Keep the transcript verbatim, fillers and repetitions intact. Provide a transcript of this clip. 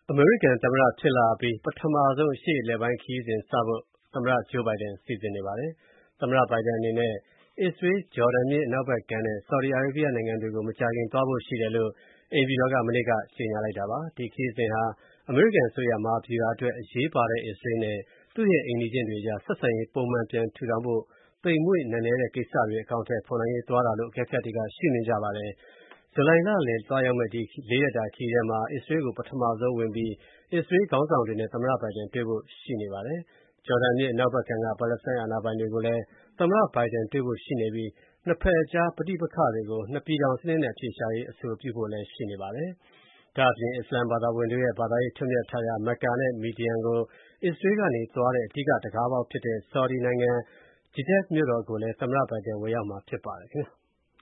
အမေရိကန်သမ္မတဖြစ်လာအပြီးပထမဆုံးအရှေ့အလယ်ပိုင်းခရီးစဉ်စဖို့သမ္မတ Joe Biden စီစဉ်နေပါတယ်။ သမ္မတ Biden အနေနဲ့ အစ္စရေး၊ ဂျော်ဒန်မြစ်အနောက်ဘက်ကမ်းနဲ့ ဆော်ဒီအာရေဗျနိုင်ငံတွေကို မကြာခင်သွားဖို့ရှိတယ်လို့ အိမ်ဖြူတော်က မနေ့က ကြေညာလိုက်တာပါ။ ဒီခရီးစဉ်ဟာ အမေရိကန်အစိုးရ မဟာဗျူဟာအတွက် အရေးပါတဲ့အစ္စရေးနဲ့ သူ့ရဲ့အိမ်နီးချင်းတွေအကြား ဆက်ဆံရေး ပုံမှန်ပြန်ထူထောင်ဖို့ သိမ်မွေ့နက်နဲတဲ့ကိစ္စတွေ အကောင်အထည်ဖော်နိုင်ရေးသွားတာလို့ အကဲခတ်တွေက ရှုမြင်ကြပါတယ်။ ဇူလိုင်လလယ်သွားရောက်မယ့် ဒီ လေးရက်တာခရီးထဲမှာ အစ္စရေးကို ပထမဆုံးဝင်ပြီး အစ္စရေးခေါင်းဆောင်တွေနဲ့ သမ္မတ Biden တွေ့ဖို့ရှိနေပါတယ်။ ဂျော်ဒန်မြစ်အနောက်ဘက်ကမ်းက ပါလက်စတိုင်းအာဏာပိုင်တွေကိုလည်း သမ္မတ Biden တွေ့ဖို့ရှိနေပြီး နှစ်ဘက်အကြား ပဋိပက္ခတွေကို နှစ်ပြည်ထောင်စနစ်နဲ့ အဖြေရှာရေး အဆိုပြုဖို့လည်းရှိနေပါတယ်။ ဒါ့အပြင် အစ္စလာမ်ဘာသာဝင်တွေရဲ့ ဘာသာရေးထွဋ်အမြတ်ထားရာ Mecca နဲ့ Median ကို အစ္စရေးကနေသွားတဲ့ အဓိကတံခါးပေါက်ဖြစ်တဲ့ ဆော်ဒီနိုင်ငံ Jeddah မြို့တော်ကိုလည်း သမ္မတ Biden ဝင်ရောက်မှာဖြစ်ပါတယ်ခင်ဗျာ